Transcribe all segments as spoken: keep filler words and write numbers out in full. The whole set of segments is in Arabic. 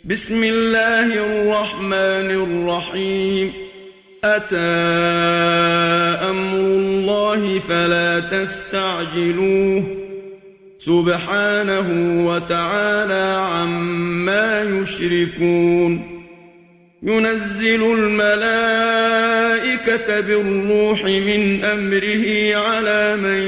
بسم الله الرحمن الرحيم أتى أمر الله فلا تستعجلوه سبحانه وتعالى عما يشركون ينزل الملائكة بالروح من أمره على من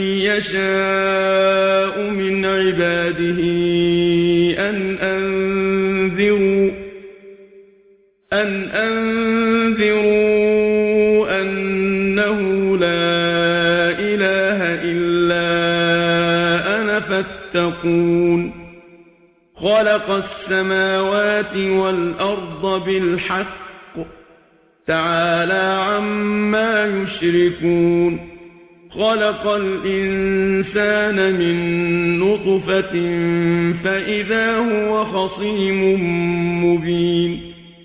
يشاء من عباده أن أنذروا أن أنذروا أنه لا إله إلا أنا فاتقون خلق السماوات والأرض بالحق تعالى عما يشركون خلق الإنسان من نطفة فإذا هو خصيم مبين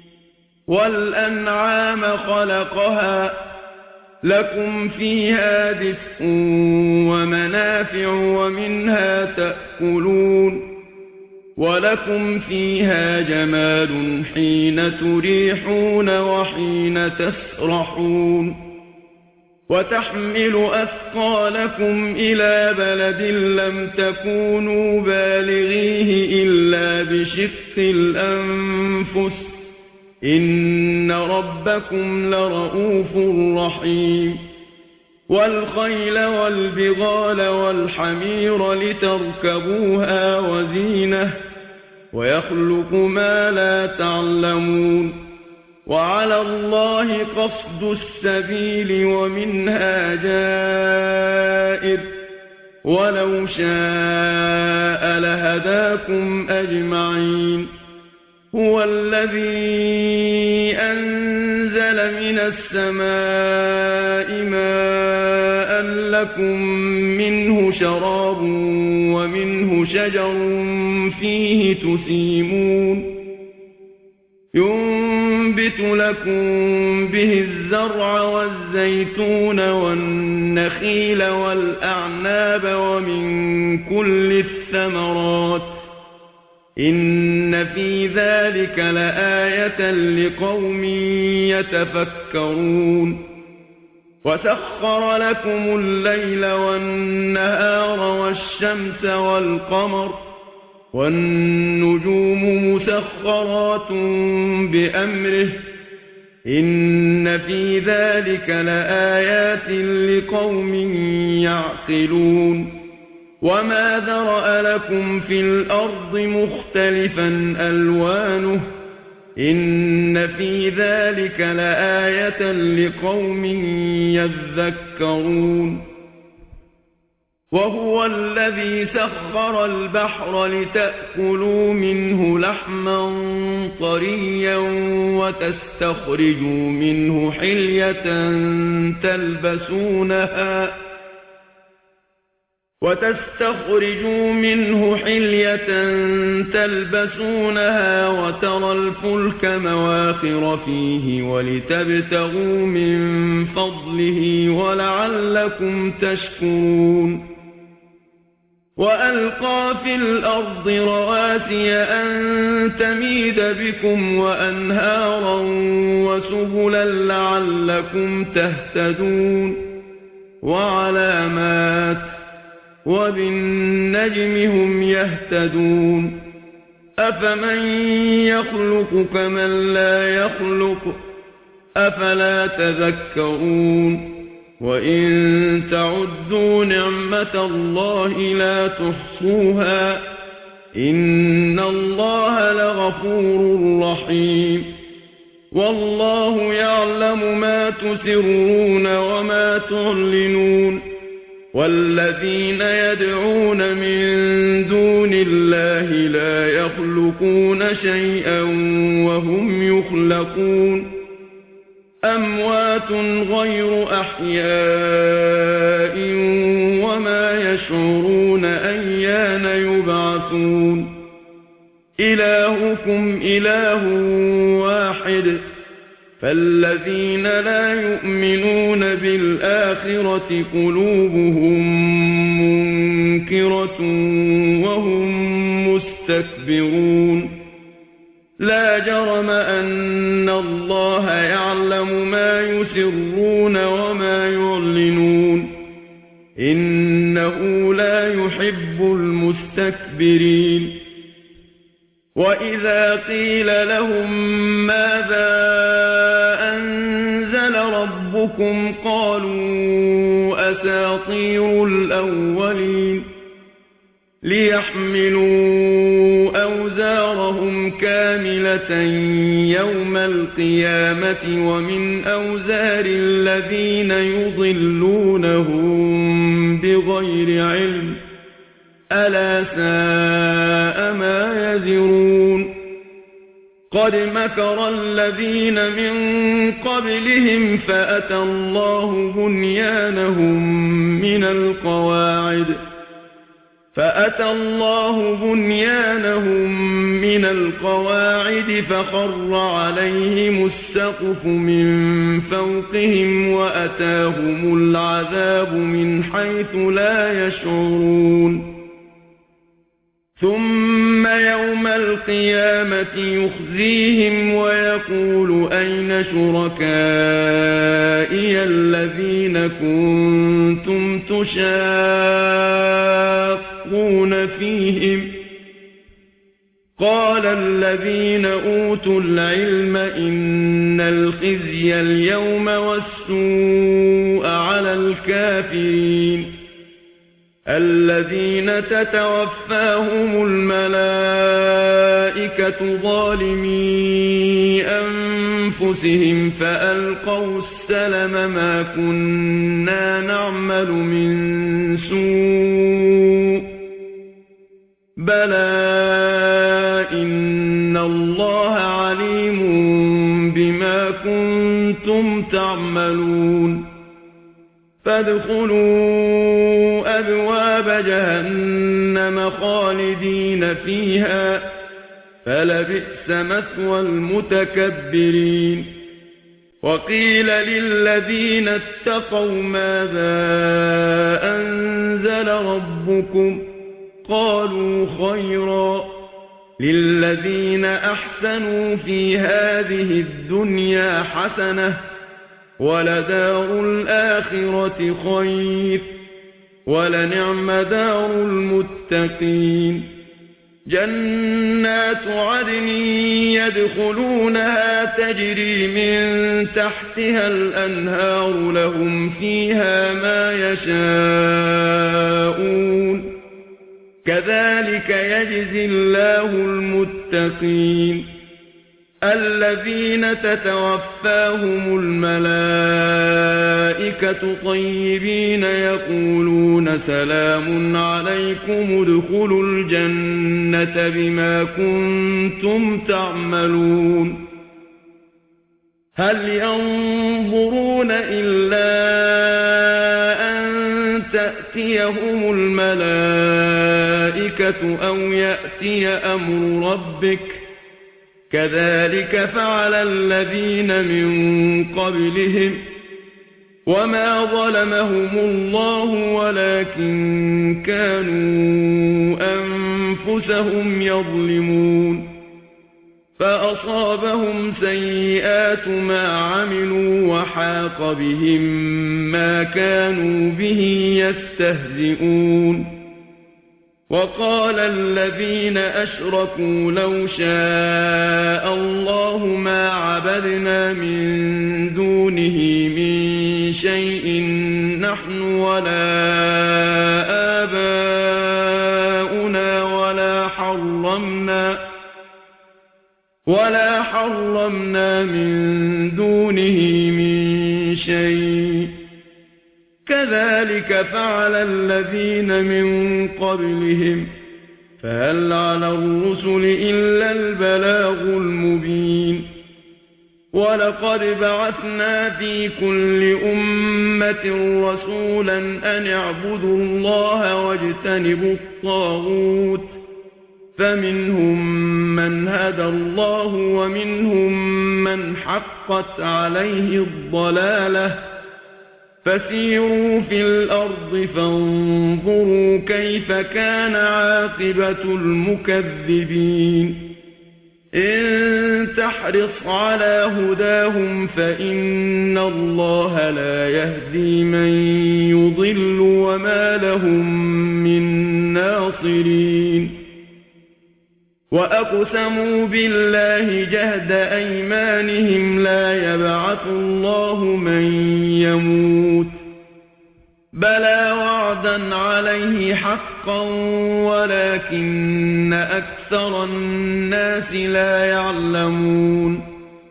والأنعام خلقها لكم فيها دفء ومنافع ومنها تأكلون ولكم فيها جمال حين تريحون وحين تسرحون وتحمل أثقالكم إلى بلد لم تكونوا بالغيه إلا بشق الأنفس إن ربكم لرؤوف رحيم والخيل والبغال والحمير لتركبوها وزينة ويخلق ما لا تعلمون وعلى الله قصد السبيل ومنها جائر ولو شاء لهداكم أجمعين هو الذي أنزل من السماء ماء لكم منه شراب ومنه شجر فيه تسيمون ينبت لكم به الزرع والزيتون والنخيل والأعناب ومن كل الثمرات إن في ذلك لآية لقوم يتفكرون وسخر لكم الليل والنهار والشمس والقمر والنجوم مسخرات بأمره إن في ذلك لآيات لقوم يعقلون وما ذرأ لكم في الأرض مختلفا ألوانه إن في ذلك لآية لقوم يذكرون وهو الذي سخر البحر لتأكلوا منه لحما طريا وتستخرجوا منه حلية تلبسونها وتستخرجوا منه حلية تلبسونها وترى الفلك مواخر فيه ولتبتغوا من فضله ولعلكم تشكرون وألقى في الأرض رواسي أن تميد بكم وأنهارا وسبلا لعلكم تهتدون وعلامات وبالنجم هم يهتدون أفمن يخلق كمن لا يخلق أفلا تذكرون وإن تعدوا نعمة الله لا تحصوها إن الله لغفور رحيم والله يعلم ما تسرون وما تعلنون والذين يدعون من دون الله لا يخلقون شيئا وهم يخلقون أموات غير أحياء وما يشعرون أيان يبعثون إلهكم إله واحد فالذين لا يؤمنون بالآخرة قلوبهم منكرة وهم مستكبرون لا جرم أن الله يعلم ما يسرون وما يعلنون إنه لا يحب المستكبرين وإذا قيل لهم ماذا أنزل ربكم قالوا أساطير الأولين ليحملوا أوزارهم كاملة يوم القيامة ومن أوزار الذين يضلونهم بغير علم ألا ساء ما يزرون قد مكر الذين من قبلهم فأتى الله بنيانهم من القواعد فأتى الله بنيانهم من القواعد فخر عليهم السقف من فوقهم وأتاهم العذاب من حيث لا يشعرون ثم يوم القيامة يخزيهم ويقول أين شركائي الذين كنتم تشاقون فيهم قال الذين أوتوا العلم إن الخزي اليوم والسوء على الكافرين الذين تتوفاهم الملائكة ظالمي أنفسهم فألقوا السلم ما كنا نعمل من سوء بلى إن الله عليم بما كنتم تعملون فادخلوا أبواب جهنم خالدين فيها فلبئس مثوى المتكبرين وقيل للذين اتقوا ماذا أنزل ربكم قالوا خيرا للذين أحسنوا في هذه الدنيا حسنة ولدار الآخرة خير ولنعم دار المتقين جنات عدن يدخلونها تجري من تحتها الأنهار لهم فيها ما يشاءون كذلك يجزي الله المتقين الذين تتوفاهم الملائكة طيبين يقولون سلام عليكم ادخلوا الجنة بما كنتم تعملون هل ينظرون إلا أن تأتيهم الملائكة أو يأتي أمر ربك كذلك فعل الذين من قبلهم وما ظلمهم الله ولكن كانوا أنفسهم يظلمون فأصابهم سيئات ما عملوا وحاق بهم ما كانوا به يستهزئون وقال الذين أشركوا لو شاء الله ما عبدنا من دونه من شيء نحن ولا آباؤنا ولا حرمنا ولا حرمنا من دونه من شيء كذلك فعل الذين من قبلهم فهل على الرسل إلا البلاغ المبين ولقد بعثنا في كل أمة رسولا أن اعبدوا الله واجتنبوا الطاغوت فمنهم من هدى الله ومنهم من حقت عليه الضلالة فسيروا في الأرض فانظروا كيف كان عاقبة المكذبين إن تحرص على هداهم فإن الله لا يهدي من يضل وما لهم من ناصرين وأقسموا بالله جهد أيمانهم لا يبعث الله من يموت بلى وعدا عليه حقا ولكن أكثر الناس لا يعلمون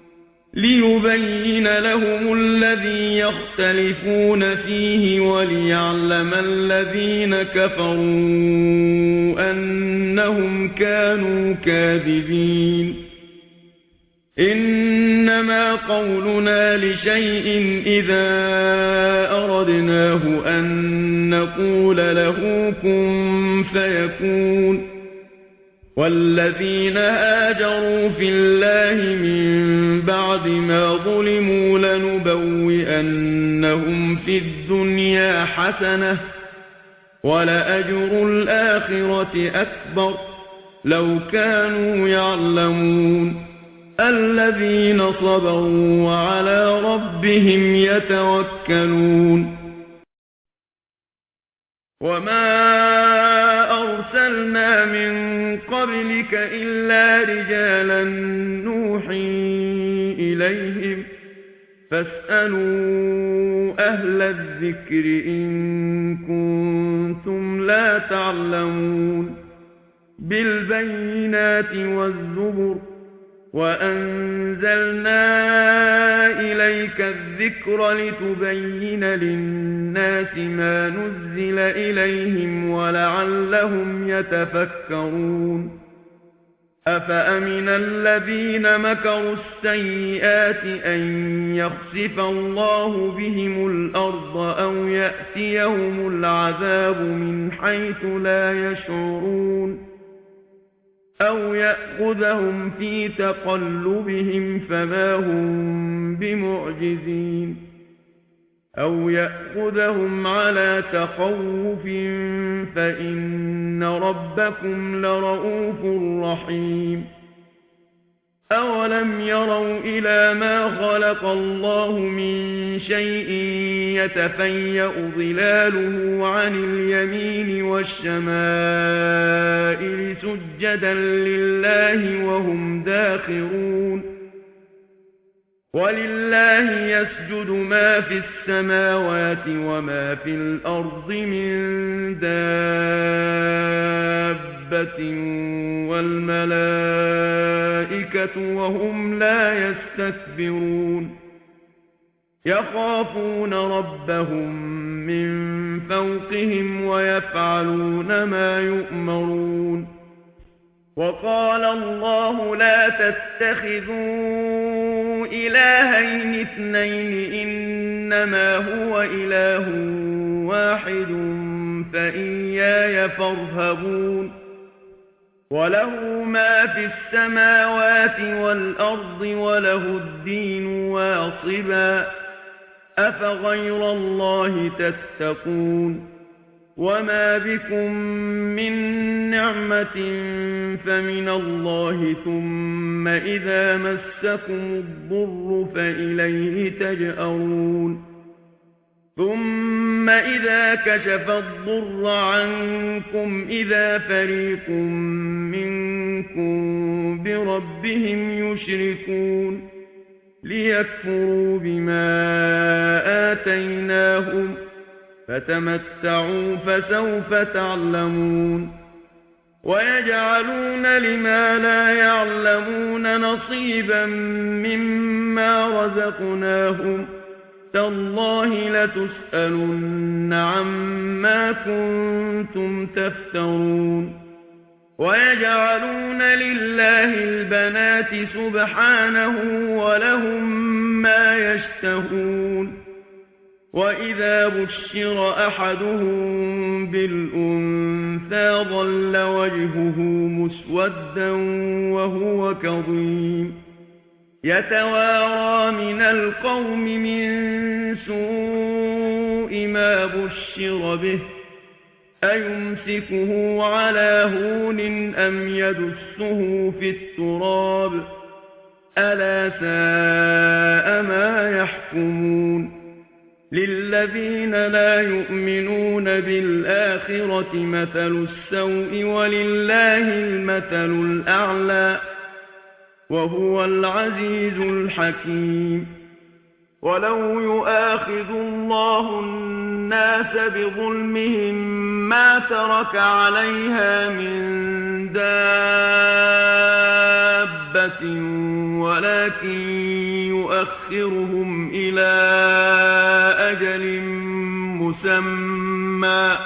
ليبين لهم الذي يختلفون فيه وليعلم الذين كفروا أنهم كانوا كاذبين إنما قولنا لشيء إذا أردناه أن نقول له كن فيكون والذين هاجروا في الله من بعد ما ظلموا لنبوئنهم في الدنيا حسنة ولأجر الآخرة أكبر لو كانوا يعلمون الذين صبروا وعلى ربهم يتوكلون وما أرسلنا من قبلك إلا رجالا نوحي إليهم فاسألوا أهل الذكر إن كنتم لا تعلمون بالبينات والزبر وأنزلنا إليك الذكر لتبين للناس ما نزل إليهم ولعلهم يتفكرون أفأمن الذين مكروا السيئات أن يخسف الله بهم الأرض أو يأتيهم العذاب من حيث لا يشعرون أو يأخذهم في تقلبهم فما هم بمعجزين أو يأخذهم على تخوف فإن ربكم لرؤوف رحيم أولم يروا إلى ما خلق الله من شيء يتفيأ ظلاله عن اليمين والشمائل سجدا لله وهم داخرون ولله يسجد ما في السماوات وما في الأرض من دابة والملائكة وهم لا يستكبرون يخافون ربهم من فوقهم ويفعلون ما يؤمرون وقال الله لا تتخذوا إلهين اثنين إنما هو إله واحد فإياي فارهبون وله ما في السماوات والأرض وله الدين واصبا أفغير الله تتقون وما بكم من نعمة فمن الله ثم إذا مسكم الضر فإليه تجأرون ثم إذا كشف الضر عنكم إذا فريق منكم بربهم يشركون ليكفروا بما آتيناهم فتمتعوا فسوف تعلمون ويجعلون لما لا يعلمون نصيبا مما رزقناهم تالله لتسألن عما كنتم تفترون ويجعلون لله البنات سبحانه ولهم ما يشتهون وإذا بشر أحدهم بالأنثى ظل وجهه مسودا وهو كظيم يتوارى من القوم من سوء ما بشر به أيمسكه على هون أم يدسه في التراب ألا ساء ما يحكمون للذين لا يؤمنون بالآخرة مثل السوء ولله المثل الأعلى وهو العزيز الحكيم ولو يؤاخذ الله الناس بظلمهم ما ترك عليها من دابة ولكن يؤخرهم إلى أجل مسمى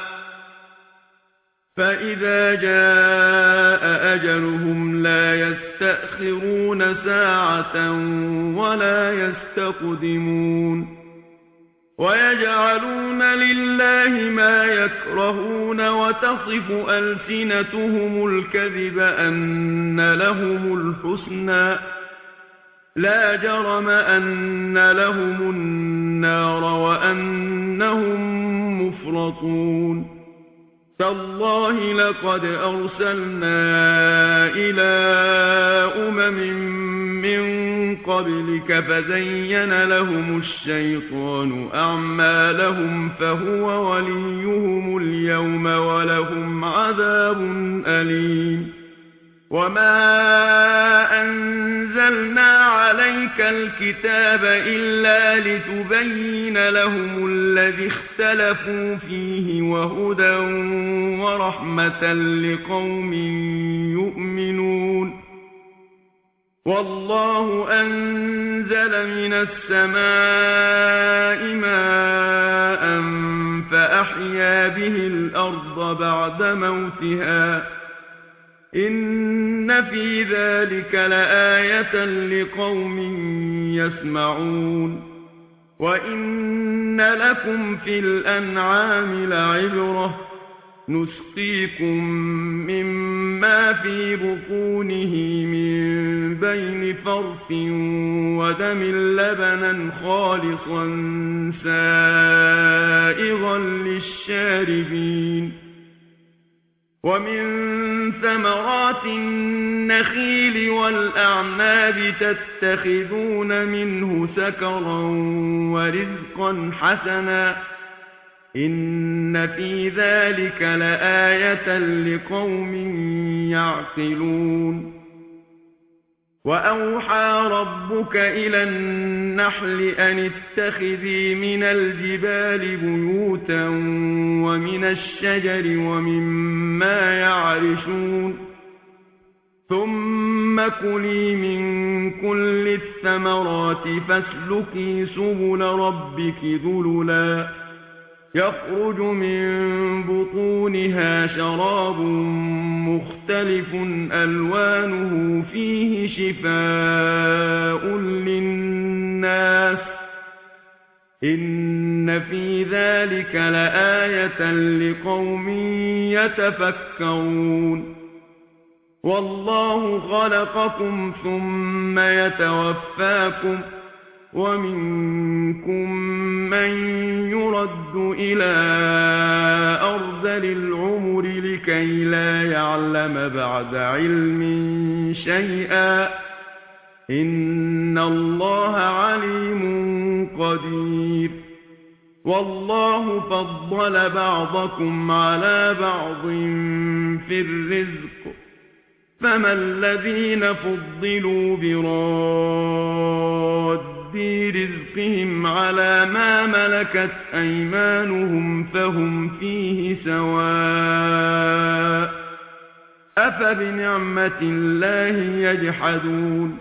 فإذا جاء أجلهم لا يستأخرون ساعة ولا يستقدمون ويجعلون لله ما يكرهون وتصف ألسنتهم الكذب أن لهم الحسنى لا جرم أن لهم النار وأنهم مفرطون تالله لقد أرسلنا إلى أمم من قبلك فزين لهم الشيطان أعمالهم فهو وليهم اليوم ولهم عذاب أليم وما أنزلنا عليك الكتاب إلا لتبين لهم الذي اختلفوا فيه وهدى ورحمة لقوم يؤمنون والله أنزل من السماء ماء فأحيا به الأرض بعد موتها إن في ذلك لآية لقوم يسمعون وإن لكم في الأنعام لعبرة نسقيكم مما في بطونه من بين فرث ودم لبنا خالصا سائغا للشاربين ومن ثمرات النخيل والأعناب تتخذون منه سكرا ورزقا حسنا إن في ذلك لآية لقوم يعقلون وأوحى ربك إلى النحل أن اتخذي من الجبال بيوتا ومن الشجر ومما يعرشون ثم كلي من كل الثمرات فاسلكي سبل ربك ذللا يخرج من بطونها شراب مختلف ألوانه فيه شفاء للناس إن في ذلك لآية لقوم يتفكرون والله خلقكم ثم يتوفاكم ومنكم من يرد إلى أرذل العمر لكي لا يعلم بعد علم شيئا إن الله عليم قدير والله فضل بعضكم على بعض في الرزق فما الذين فضلوا براد رزقهم على ما ملكت أيمانهم فهم فيه سواء أفبنعمة الله يجحدون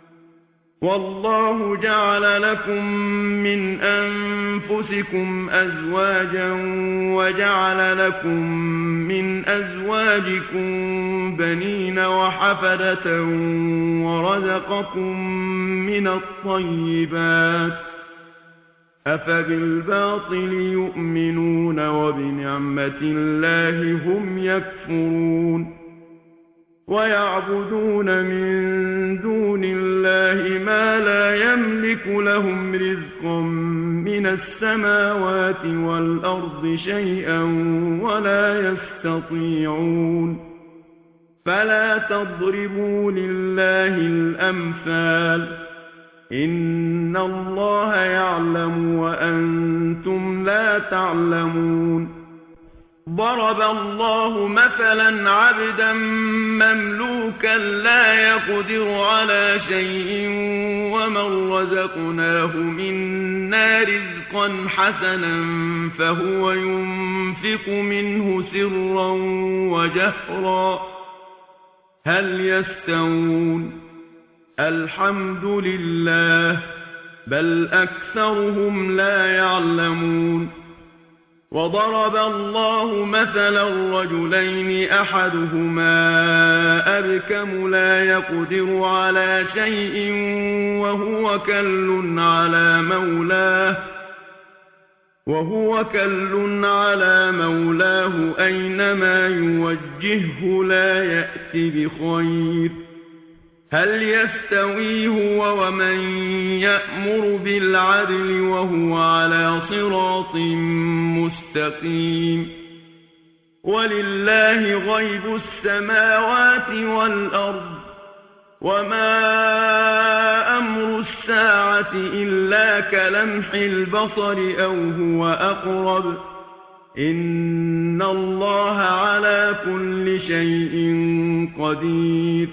والله جعل لكم من أنفسكم أزواجا وجعل لكم من أزواجكم بنين وحفدة ورزقكم من الطيبات أفبالباطل يؤمنون وبنعمة الله هم يكفرون ويعبدون من دون الله ما لا يملك لهم رزقا من السماوات والأرض شيئا ولا يستطيعون فلا تضربوا لله الأمثال إن الله يعلم وأنتم لا تعلمون ضرب الله مثلا عبدا مملوكا لا يقدر على شيء ومن رزقناه منا رزقا حسنا فهو ينفق منه سرا وجهرا هل يستوون الحمد لله بل أكثرهم لا يعلمون وضرب الله مثلا رجلين أحدهما أبكم لا يقدر على شيء وهو كل على مولاه وهو كل على مولاه أينما يوجهه لا يأتي بخير هل يستوي هو ومن يأمر بالعدل وهو على صراط مستقيم ولله غيب السماوات والأرض وما أمر الساعة إلا كلمح البصر أو هو أقرب إن الله على كل شيء قدير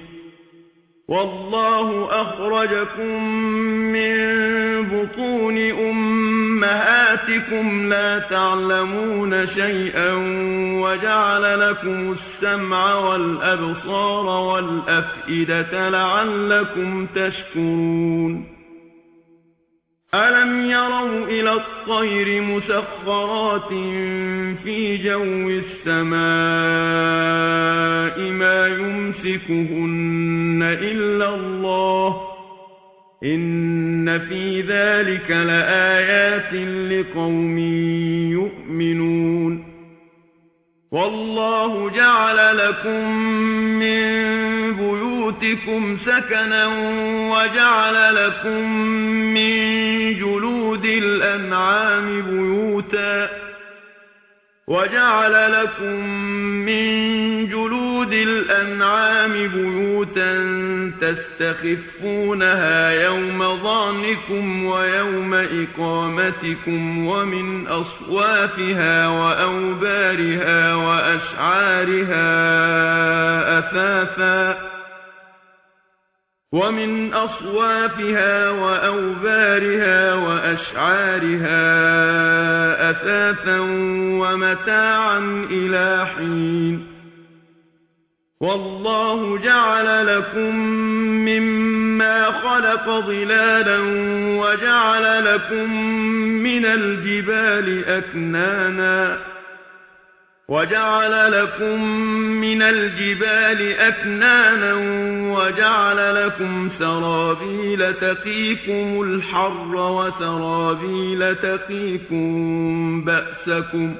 والله أخرجكم من بطون أمهاتكم لا تعلمون شيئا وجعل لكم السمع والأبصار والأفئدة لعلكم تشكرون ألم يروا إلى الطير مسخرات في جو السماء ما يمسكهن إلا الله إن في ذلك لآيات لقوم يؤمنون والله جعل لكم من بيوتكم سكنا وجعل لكم من جلود الأنعام بيوتا وجعل لكم من جلود الأنعام بيوتا تستخفونها يوم ظعنكم ويوم إقامتكم ومن أصوافها وأوبارها وأشعارها أثاثا ومن أصوافها وأوبارها وأشعارها أثاثا ومتاعا إلى حين والله جعل لكم مما خلق ظلالا وجعل لكم من الجبال أكنانا وجعل لكم من الجبال أكنانا وجعل لكم سرابيل تقيكم الحر وسرابيل تقيكم بأسكم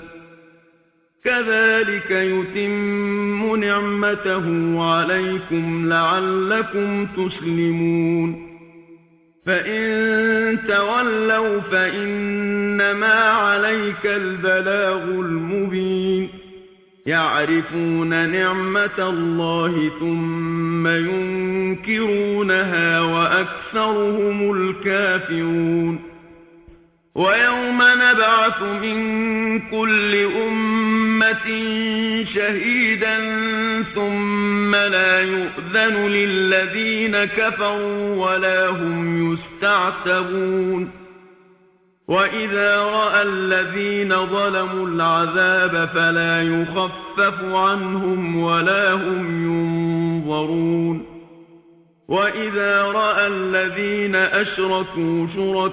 كذلك يتم نعمته عليكم لعلكم تسلمون فإن تولوا فإنما عليك البلاغ المبين يعرفون نعمة الله ثم ينكرونها وأكثرهم الكافرون ويوم نبعث من كل أمة شهيدا ثم لا يؤذن للذين كفروا ولا هم يستعتبون وإذا رأى الذين ظلموا العذاب فلا يخفف عنهم ولا هم ينظرون وإذا رأى الذين أشركوا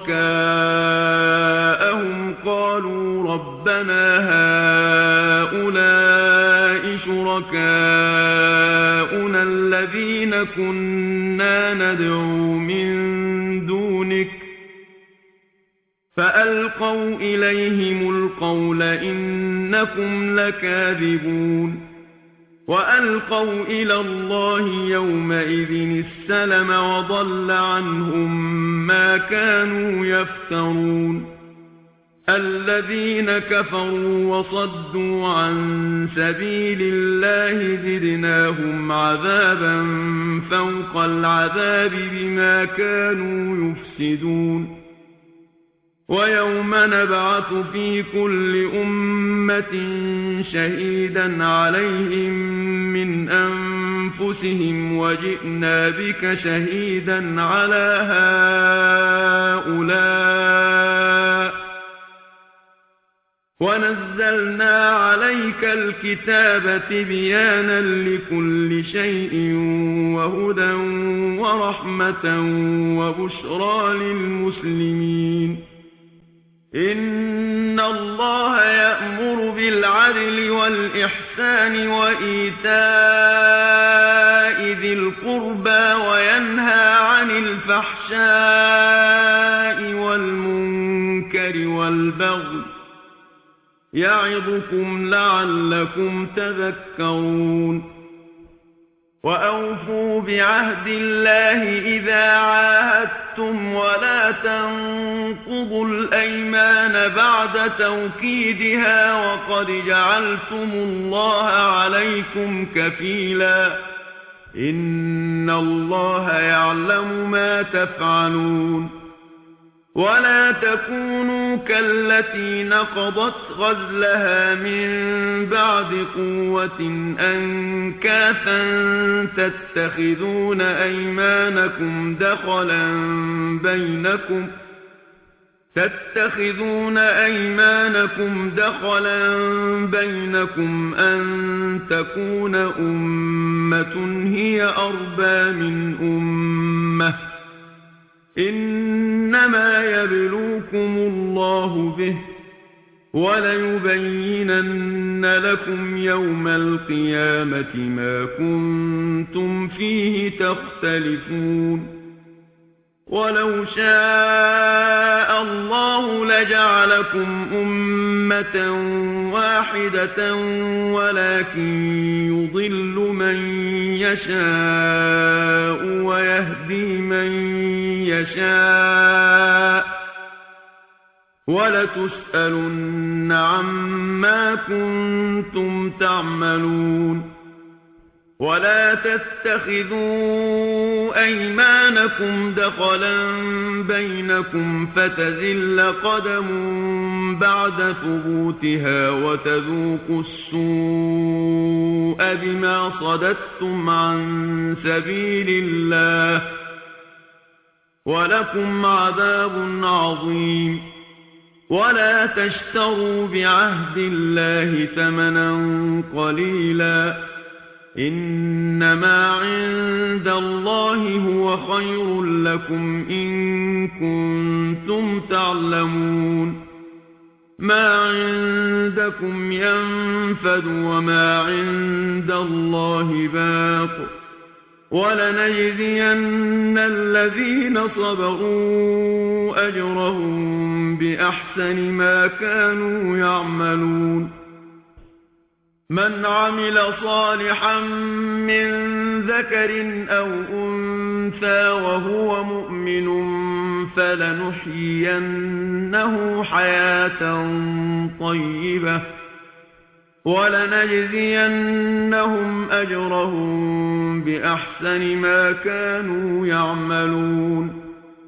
شركاءهم قالوا ربنا هؤلاء شركاؤنا الذين كنا ندعو من دونك فألقوا إليهم القول إنكم لكاذبون وألقوا إلى الله يومئذ السلم وضل عنهم ما كانوا يفترون الذين كفروا وصدوا عن سبيل الله زدناهم عذابا فوق العذاب بما كانوا يفسدون ويوم نبعث في كل أمة شهيدا عليهم من أنفسهم وجئنا بك شهيدا على هؤلاء ونزلنا عليك الكتاب تبيانا لكل شيء وهدى ورحمة وبشرى للمسلمين إن الله يأمر بالعدل والإحسان وإيتاء ذي القربى وينهى عن الفحشاء والمنكر والبغي يعظكم لعلكم تذكرون وأوفوا بعهد الله إذا عاهدتم ولا تنقضوا الأيمان بعد توكيدها وقد جعلتم الله عليكم كفيلا إن الله يعلم ما تفعلون ولا تكونوا كالتي نقضت غزلها من بعد قوة أنكاثا تتخذون أيمانكم دخلا بينكم تتخذون أيمانكم دخلا بينكم أن تكون أمة هي أربى من أمة إنما يبلوكم الله به وليبينن لكم يوم القيامة ما كنتم فيه تختلفون ولو شاء الله لجعلكم أمة واحدة ولكن يضل من يشاء ويهدي من يشاء ولتسألن عما كنتم تعملون ولا تتخذوا أيمانكم دخلا بينكم فتزل قدم بعد ثبوتها وتذوقوا السوء بما صددتم عن سبيل الله ولكم عذاب عظيم ولا تشتروا بعهد الله ثمنا قليلا إنما عند الله هو خير لكم إن كنتم تعلمون ما عندكم ينفد وما عند الله باق ولنجزين الذين صبروا أجرهم بأحسن ما كانوا يعملون من عمل صالحا من ذكر أو أنثى وهو مؤمن فلنحيينه حياة طيبة ولنجزينهم أجرهم بأحسن ما كانوا يعملون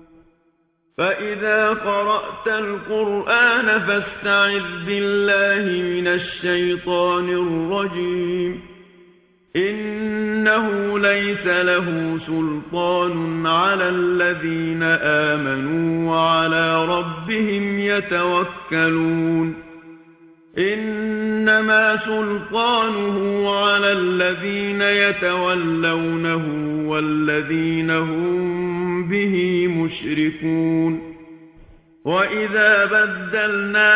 فإذا قرأت القرآن فاستعذ بالله من الشيطان الرجيم إنه ليس له سلطان على الذين آمنوا وعلى ربهم يتوكلون إنما سلطانه على الذين يتولونه والذين هم به مشركون وإذا بدلنا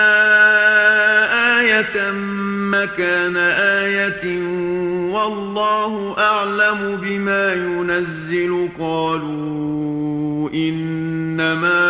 آية مكان آية والله أعلم بما ينزل قالوا إنما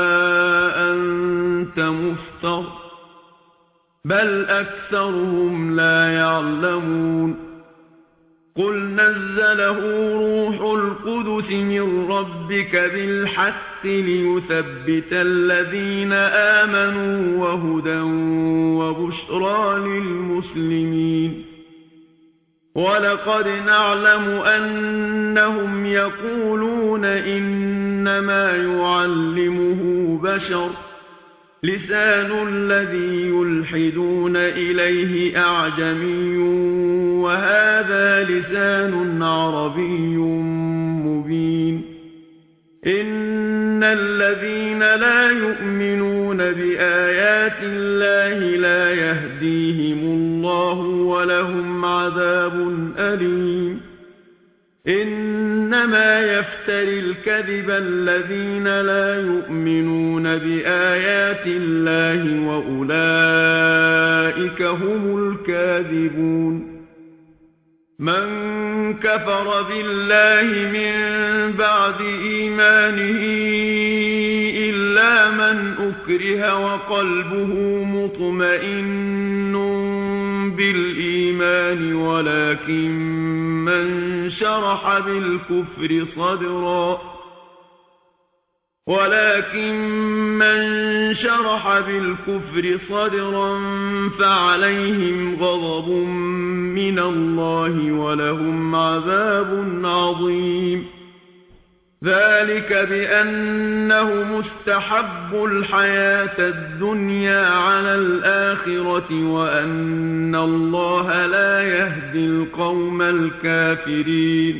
أنت مفتر بل أكثرهم لا يعلمون قُلْ نَزَّلَهُ رُوحُ الْقُدُسِ مِنْ رَبِّكَ بِالْحَقِّ لِيُثَبِّتَ الَّذِينَ آمَنُوا وَهُدًى وَبُشْرَى لِلْمُسْلِمِينَ وَلَقَدْ نَعْلَمُ أَنَّهُمْ يَقُولُونَ إِنَّمَا يُعَلِّمُهُ بَشَرٌ لِسَانُ الَّذِي يُلْحِدُونَ إِلَيْهِ أَعْجَمِيٌّ وَهَذَا لِسَانٌ عَرَبِيٌّ مُبِينٌ إِنَّ الَّذِينَ لَا يُؤْمِنُونَ بِآيَاتِ اللَّهِ لَا يَهْدِيهِمُ اللَّهُ وَلَهُمْ عَذَابٌ أَلِيمٌ إِنَّمَا يَفْتَرِي الْكَذِبَ الَّذِينَ لَا يُؤْمِنُونَ بِآيَاتِ اللَّهِ وَأُولَئِكَ هُمُ الْكَاذِبُونَ مَنْ كَفَرَ بِاللَّهِ مِنْ بَعْدِ إِيمَانِهِ إِلَّا مَنْ أُكْرِهَ وَقَلْبُهُ مُطْمَئِنٌّ بِالْإِيمَانِ وَلَكِنْ مَنْ شَرَحَ بِالْكُفْرِ صَدْرًا ولكن من شرح بالكفر صدرا فعليهم غضب من الله ولهم عذاب عظيم ذلك بأنه مستحب الحياة الدنيا على الآخرة وأن الله لا يهدي القوم الكافرين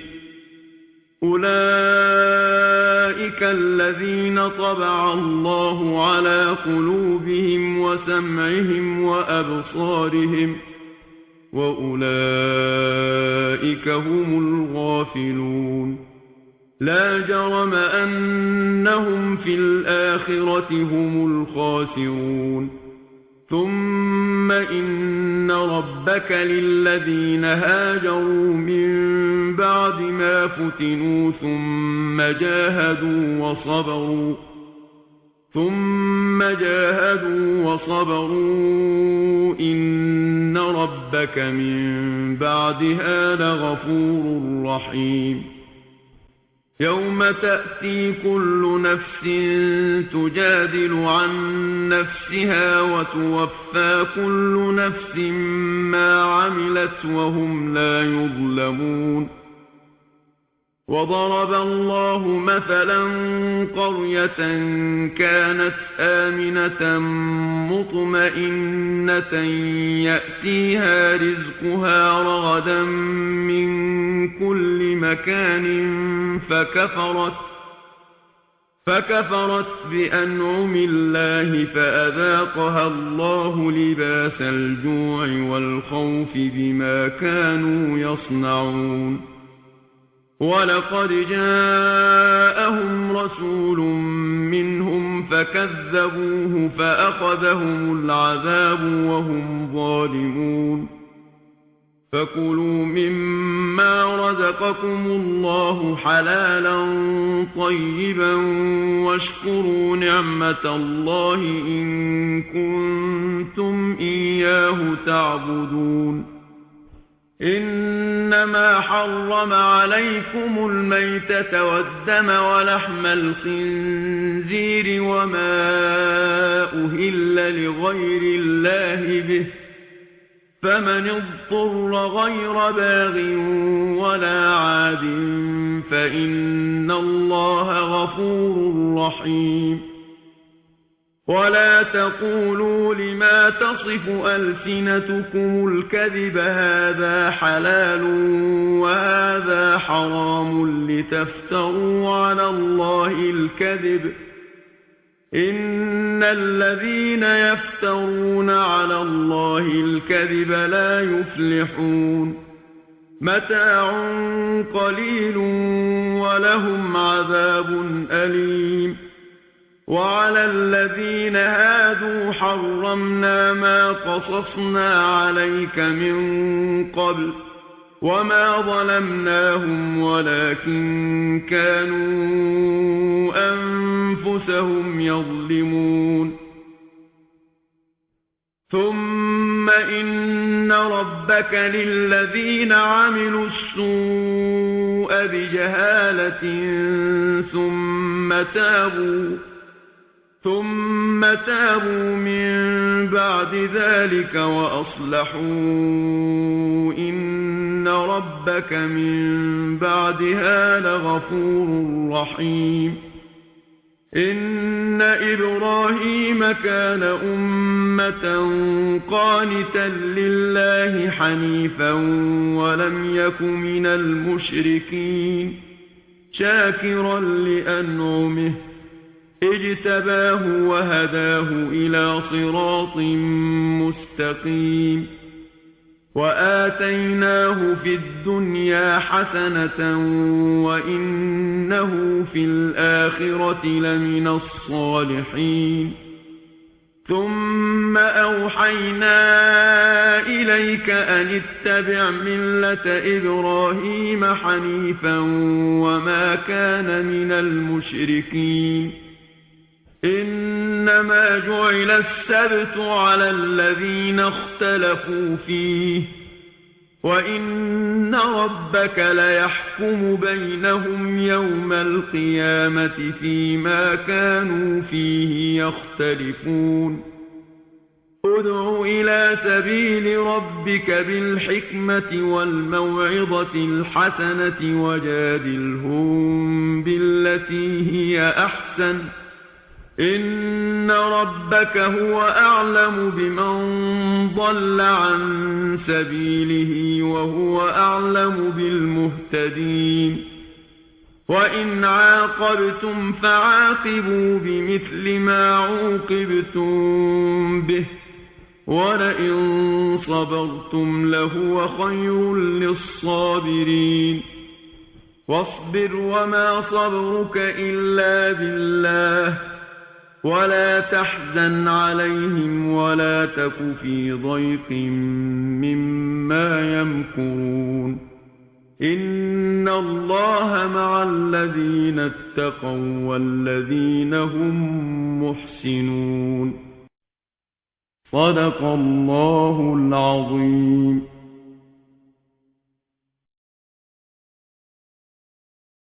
أولئك الذين طبع الله على قلوبهم وسمعهم وأبصارهم وأولئك هم الغافلون لا جرم أنهم في الآخرة هم الخاسرون ثم إن ربك للذين هاجروا من بعد ما فتنوا ثم جاهدوا وصبروا ثم جاهدوا وصبروا إن ربك من بعدها لغفور رحيم يوم تأتي كل نفس تجادل عن نفسها وتوفى كل نفس ما عملت وهم لا يظلمون وضرب الله مثلا قرية كانت آمنة مطمئنة يأتيها رزقها رغدا من كل مكان فكفرت فكفرت بأنعم الله فأذاقها الله لباس الجوع والخوف بما كانوا يصنعون ولقد جاءهم رسول منهم فكذبوه فأخذهم العذاب وهم ظالمون فكلوا مما رزقكم الله حلالا طيبا واشكروا نعمة الله إن كنتم إياه تعبدون إنما حرم عليكم الميتة والدم ولحم الخنزير وما أهل لغير الله به فمن اضطر غير باغ ولا عاد فإن الله غفور رحيم ولا تقولوا لما تصف ألسنتكم الكذب هذا حلال وهذا حرام لتفتروا على الله الكذب إن الذين يفترون على الله الكذب لا يفلحون متاع قليل ولهم عذاب أليم وعلى الذين هادوا حرمنا ما قصصنا عليك من قبل وما ظلمناهم ولكن كانوا أنفسهم يظلمون ثم إن إن ربك للذين عملوا السوء بجهالة ثم تابوا ثم تابوا من بعد ذلك وأصلحوا إن ربك من بعدها لغفور رحيم إن إبراهيم كان أمة قانتا لله حنيفا ولم يك من المشركين شاكرا لأنعمه اجتباه وهداه إلى صراط مستقيم وآتيناه في الدنيا حسنة وإنه في الآخرة لمن الصالحين ثم أوحينا إليك أن اتبع ملة إبراهيم حنيفا وما كان من المشركين إنما جعل السبت على الذين اختلفوا فيه وإن ربك ليحكم بينهم يوم القيامة فيما كانوا فيه يختلفون ادع إلى سبيل ربك بالحكمة والموعظة الحسنة وجادلهم بالتي هي أحسن إن ربك هو أعلم بمن ضل عن سبيله وهو أعلم بالمهتدين وإن عاقبتم فعاقبوا بمثل ما عوقبتم به ولئن صبرتم لهو خير للصابرين واصبر وما صبرك إلا بالله ولا تحزن عليهم ولا تك في ضيق مما يمكرون إن الله مع الذين اتقوا والذين هم محسنون صدق الله العظيم.